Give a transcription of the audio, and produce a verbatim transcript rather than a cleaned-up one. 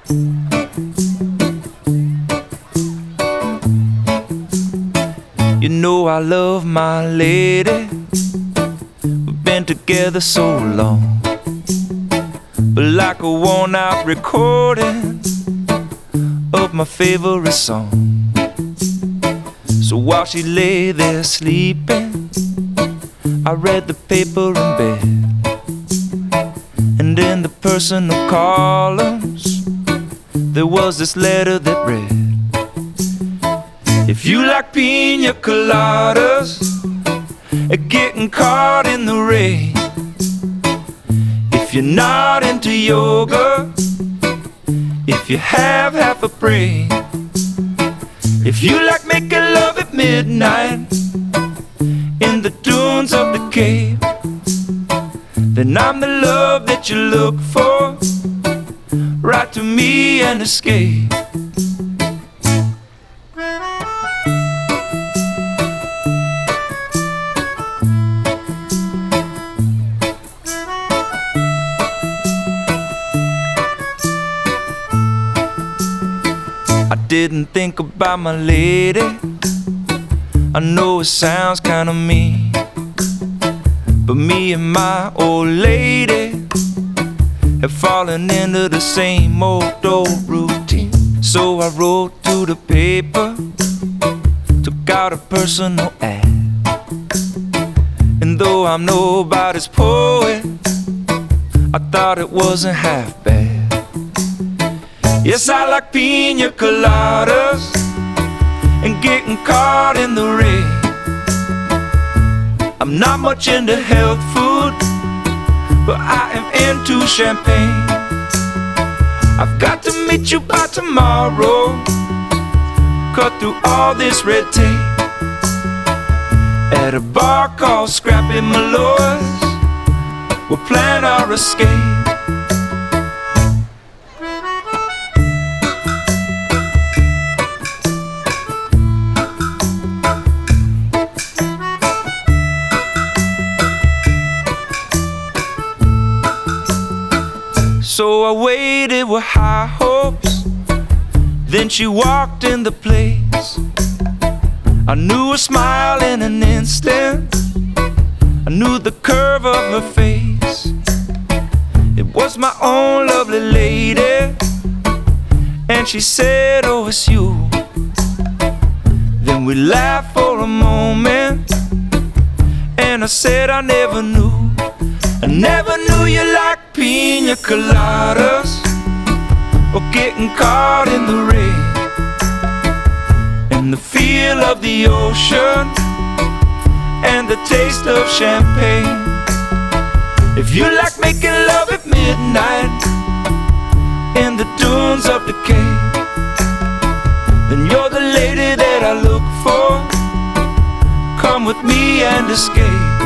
You know I love my lady, we've been together so long, but like a worn out recording of my favorite song. So while she lay there sleeping, I read the paper in bed, and in the personal columns there was this letter that read: if you like pina coladas and getting caught in the rain, if you're not into yoga, if you have half a brain, if you like making love at midnight in the dunes of the Cape, then I'm the love that you look for. Write to me and escape. I didn't think about my lady, I know it sounds kinda mean, but me and my old lady have fallen into the same old old routine. So I wrote to the paper, took out a personal ad, and though I'm nobody's poet, I thought it wasn't half bad. Yes, I like pina coladas and getting caught in the rain. I'm not much into health food, but I am into champagne. I've got to meet you by tomorrow, cut through all this red tape, at a bar called Scrappy Malloy's. We'll plan our escape. So I waited with high hopes, then she walked in the place. I knew her smile in an instant, I knew the curve of her face. It was my own lovely lady, and she said, oh, it's you. Then we laughed for a moment, and I said I never knew, I never knew you liked pina coladas or getting caught in the rain, and the feel of the ocean and the taste of champagne. If you like making love at midnight in the dunes of the Cape, then you're the lady that I look for. Come with me and escape.